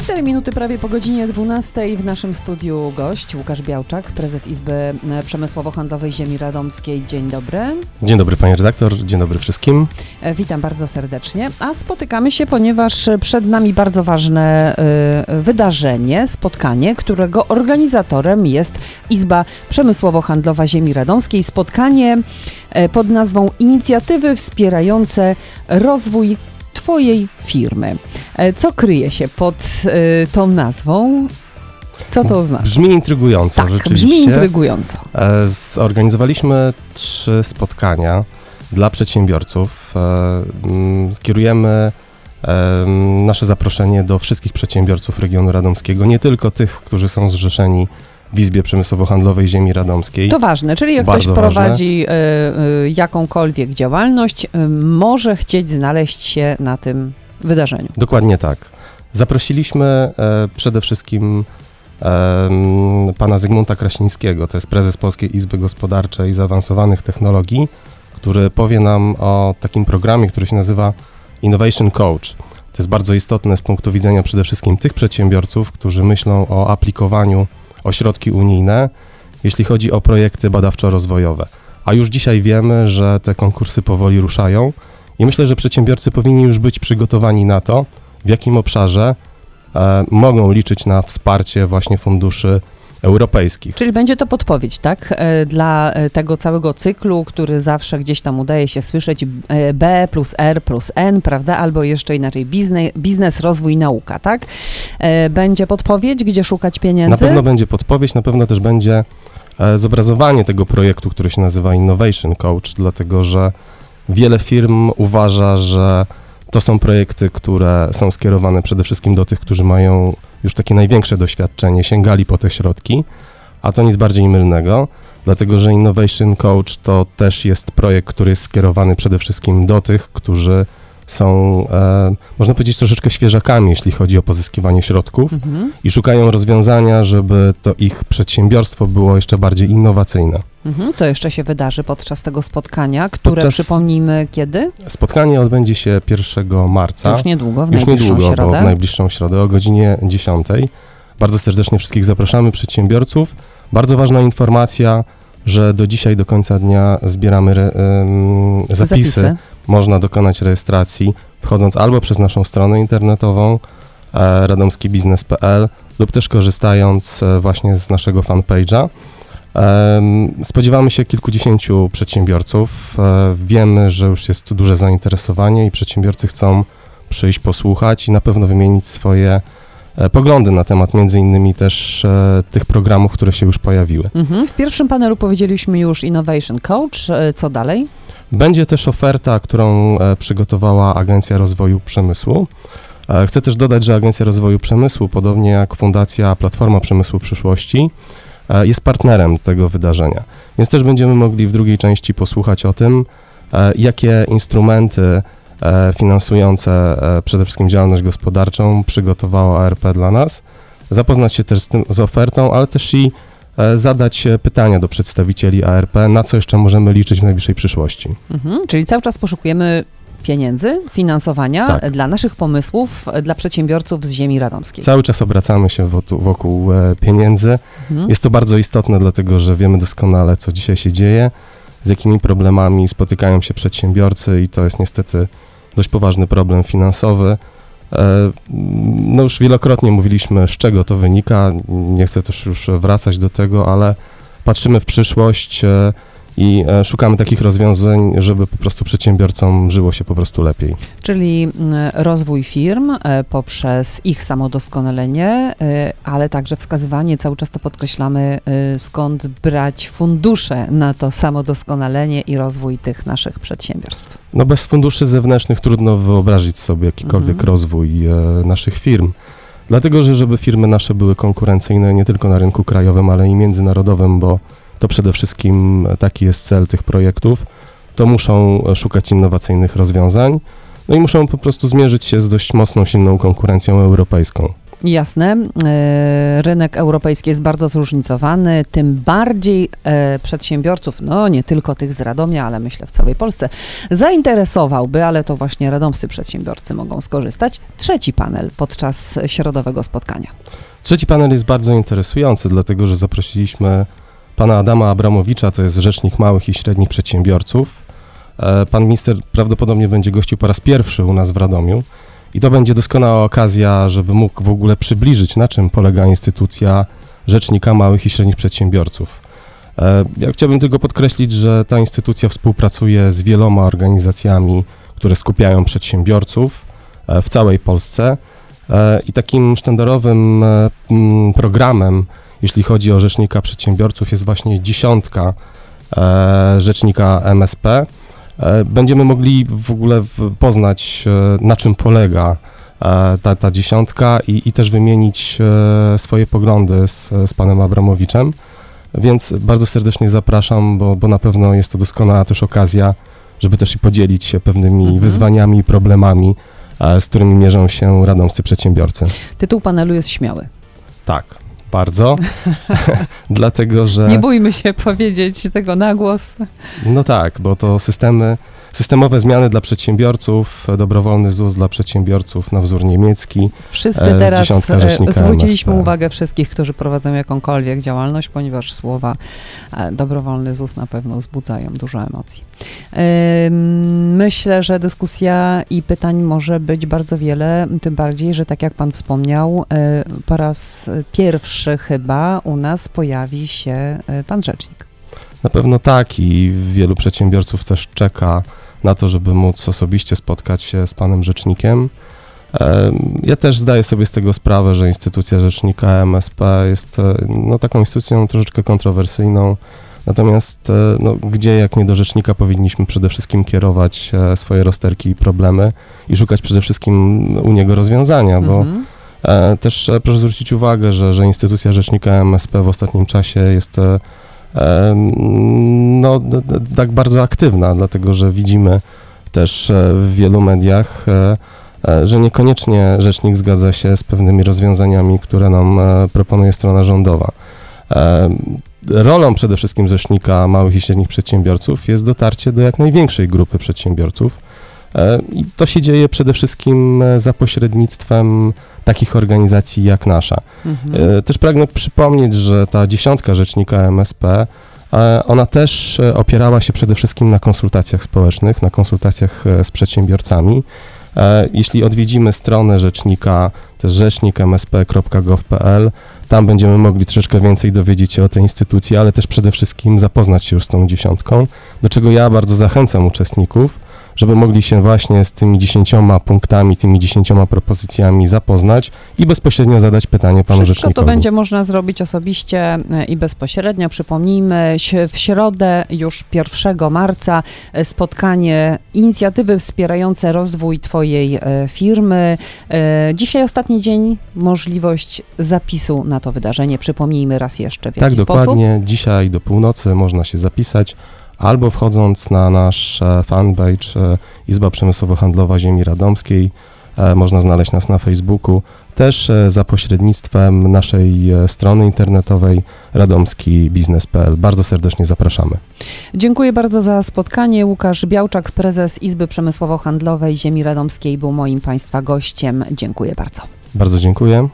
4 minuty prawie po godzinie 12 w naszym studiu gość Łukasz Białczak, prezes Izby Przemysłowo-Handlowej Ziemi Radomskiej. Dzień dobry. Dzień dobry pani redaktor, dzień dobry wszystkim. Witam bardzo serdecznie. A spotykamy się, ponieważ przed nami bardzo ważne wydarzenie, spotkanie, którego organizatorem jest Izba Przemysłowo-Handlowa Ziemi Radomskiej. Spotkanie pod nazwą Inicjatywy wspierające rozwój Twojej firmy. Co kryje się pod tą nazwą? Co to oznacza? Brzmi intrygująco, tak, rzeczywiście. Brzmi intrygująco. Zorganizowaliśmy 3 spotkania dla przedsiębiorców. Skierujemy nasze zaproszenie do wszystkich przedsiębiorców regionu radomskiego, nie tylko tych, którzy są zrzeszeni w Izbie Przemysłowo-Handlowej Ziemi Radomskiej. To ważne, czyli jak Bardzo ktoś prowadzi jakąkolwiek działalność, może chcieć znaleźć się na tym wydarzeniu. Dokładnie tak. Zaprosiliśmy przede wszystkim pana Zygmunta Kraśnickiego, to jest prezes Polskiej Izby Gospodarczej i Zaawansowanych Technologii, który powie nam o takim programie, który się nazywa Innovation Coach. To jest bardzo istotne z punktu widzenia przede wszystkim tych przedsiębiorców, którzy myślą o aplikowaniu o środki unijne, jeśli chodzi o projekty badawczo-rozwojowe. A już dzisiaj wiemy, że te konkursy powoli ruszają i myślę, że przedsiębiorcy powinni już być przygotowani na to, w jakim obszarze mogą liczyć na wsparcie właśnie funduszy europejskich. Czyli będzie to podpowiedź, tak? Dla tego całego cyklu, który zawsze gdzieś tam udaje się słyszeć B plus R plus N, prawda? Albo jeszcze inaczej biznes, rozwój, nauka, tak? Będzie podpowiedź, gdzie szukać pieniędzy? Na pewno będzie podpowiedź, na pewno też będzie zobrazowanie tego projektu, który się nazywa Innovation Coach, dlatego że wiele firm uważa, że to są projekty, które są skierowane przede wszystkim do tych, którzy mają już takie największe doświadczenie, sięgali po te środki, a to nic bardziej mylnego, dlatego że Innovation Coach to też jest projekt, który jest skierowany przede wszystkim do tych, którzy są, można powiedzieć, troszeczkę świeżakami, jeśli chodzi o pozyskiwanie środków i szukają rozwiązania, żeby to ich przedsiębiorstwo było jeszcze bardziej innowacyjne. Co jeszcze się wydarzy podczas tego spotkania, które przypomnijmy kiedy? Spotkanie odbędzie się 1 marca. Już niedługo, w najbliższą środę. Bo w najbliższą środę o godzinie 10. Bardzo serdecznie wszystkich zapraszamy, przedsiębiorców. Bardzo ważna informacja, że do dzisiaj, do końca dnia zbieramy zapisy. Można dokonać rejestracji, wchodząc albo przez naszą stronę internetową radomskibiznes.pl lub też korzystając właśnie z naszego fanpage'a. Spodziewamy się kilkudziesięciu przedsiębiorców. Wiemy, że już jest tu duże zainteresowanie i przedsiębiorcy chcą przyjść, posłuchać i na pewno wymienić swoje poglądy na temat między innymi też tych programów, które się już pojawiły. W pierwszym panelu powiedzieliśmy już Innovation Coach. Co dalej? Będzie też oferta, którą przygotowała Agencja Rozwoju Przemysłu. Chcę też dodać, że Agencja Rozwoju Przemysłu, podobnie jak Fundacja Platforma Przemysłu Przyszłości, jest partnerem tego wydarzenia. Więc też będziemy mogli w drugiej części posłuchać o tym, jakie instrumenty finansujące przede wszystkim działalność gospodarczą przygotowała ARP dla nas, zapoznać się też z ofertą, ale też i zadać pytania do przedstawicieli ARP, na co jeszcze możemy liczyć w najbliższej przyszłości. Czyli cały czas poszukujemy pieniędzy, finansowania dla naszych pomysłów, dla przedsiębiorców z ziemi radomskiej. Cały czas obracamy się wokół pieniędzy. Jest to bardzo istotne, dlatego że wiemy doskonale, co dzisiaj się dzieje, z jakimi problemami spotykają się przedsiębiorcy i to jest niestety dość poważny problem finansowy. No już wielokrotnie mówiliśmy, z czego to wynika, nie chcę też już wracać do tego, ale patrzymy w przyszłość i szukamy takich rozwiązań, żeby po prostu przedsiębiorcom żyło się po prostu lepiej. Czyli rozwój firm poprzez ich samodoskonalenie, ale także wskazywanie, cały czas to podkreślamy, skąd brać fundusze na to samodoskonalenie i rozwój tych naszych przedsiębiorstw. No bez funduszy zewnętrznych trudno wyobrazić sobie jakikolwiek rozwój naszych firm. Dlatego, że żeby firmy nasze były konkurencyjne nie tylko na rynku krajowym, ale i międzynarodowym, bo to przede wszystkim taki jest cel tych projektów, to muszą szukać innowacyjnych rozwiązań, no i muszą po prostu zmierzyć się z dość mocną, silną konkurencją europejską. Jasne. Rynek europejski jest bardzo zróżnicowany, tym bardziej przedsiębiorców, no nie tylko tych z Radomia, ale myślę w całej Polsce, zainteresowałby, ale to właśnie radomscy przedsiębiorcy mogą skorzystać, trzeci panel podczas środowego spotkania. Trzeci panel jest bardzo interesujący, dlatego że zaprosiliśmy pana Adama Abramowicza, to jest rzecznik małych i średnich przedsiębiorców. Pan minister prawdopodobnie będzie gościł po raz pierwszy u nas w Radomiu i to będzie doskonała okazja, żeby mógł w ogóle przybliżyć, na czym polega instytucja rzecznika małych i średnich przedsiębiorców. Ja chciałbym tylko podkreślić, że ta instytucja współpracuje z wieloma organizacjami, które skupiają przedsiębiorców w całej Polsce i takim sztandarowym programem, jeśli chodzi o rzecznika przedsiębiorców, jest właśnie 10 rzecznika MSP. Będziemy mogli w ogóle poznać, na czym polega ta 10 i też wymienić swoje poglądy z panem Abramowiczem, więc bardzo serdecznie zapraszam, bo na pewno jest to doskonała też okazja, żeby też i podzielić się pewnymi wyzwaniami i problemami, z którymi mierzą się radomscy przedsiębiorcy. Tytuł panelu jest śmiały. Tak, bardzo, dlatego że... Nie bójmy się powiedzieć tego na głos. No tak, bo to systemowe zmiany dla przedsiębiorców, dobrowolny ZUS dla przedsiębiorców na wzór niemiecki. Wszyscy teraz zwróciliśmy MSP. uwagę wszystkich, którzy prowadzą jakąkolwiek działalność, ponieważ słowa dobrowolny ZUS na pewno wzbudzają dużo emocji. Myślę, że dyskusja i pytań może być bardzo wiele, tym bardziej, że tak jak pan wspomniał, po raz pierwszy chyba u nas pojawi się pan rzecznik. Na pewno tak i wielu przedsiębiorców też czeka na to, żeby móc osobiście spotkać się z panem rzecznikiem. Ja też zdaję sobie z tego sprawę, że instytucja rzecznika MSP jest taką instytucją troszeczkę kontrowersyjną, natomiast gdzie jak nie do rzecznika powinniśmy przede wszystkim kierować swoje rozterki i problemy i szukać przede wszystkim u niego rozwiązania, bo też proszę zwrócić uwagę, że instytucja rzecznika MSP w ostatnim czasie jest tak bardzo aktywna, dlatego że widzimy też w wielu mediach, że niekoniecznie rzecznik zgadza się z pewnymi rozwiązaniami, które nam proponuje strona rządowa. Rolą przede wszystkim rzecznika małych i średnich przedsiębiorców jest dotarcie do jak największej grupy przedsiębiorców i to się dzieje przede wszystkim za pośrednictwem takich organizacji jak nasza. Też pragnę przypomnieć, że ta 10 rzecznika MSP, ona też opierała się przede wszystkim na konsultacjach społecznych, na konsultacjach z przedsiębiorcami. Jeśli odwiedzimy stronę rzecznika, to jest rzecznikmsp.gov.pl, tam będziemy mogli troszeczkę więcej dowiedzieć się o tej instytucji, ale też przede wszystkim zapoznać się już z tą 10, do czego ja bardzo zachęcam uczestników, żeby mogli się właśnie z tymi 10 punktami, tymi 10 propozycjami zapoznać i bezpośrednio zadać pytanie panu rzecznikowi. Wszystko to będzie można zrobić osobiście i bezpośrednio. Przypomnijmy, w środę już 1 marca spotkanie inicjatywy wspierające rozwój twojej firmy. Dzisiaj ostatni dzień, możliwość zapisu na to wydarzenie. Przypomnijmy raz jeszcze, w jaki sposób. Tak, dokładnie. Dzisiaj do północy można się zapisać. Albo wchodząc na nasz fanpage Izba Przemysłowo-Handlowa Ziemi Radomskiej, można znaleźć nas na Facebooku, też za pośrednictwem naszej strony internetowej radomskibiznes.pl. Bardzo serdecznie zapraszamy. Dziękuję bardzo za spotkanie. Łukasz Białczak, prezes Izby Przemysłowo-Handlowej Ziemi Radomskiej, był moim Państwa gościem. Dziękuję bardzo. Bardzo dziękuję.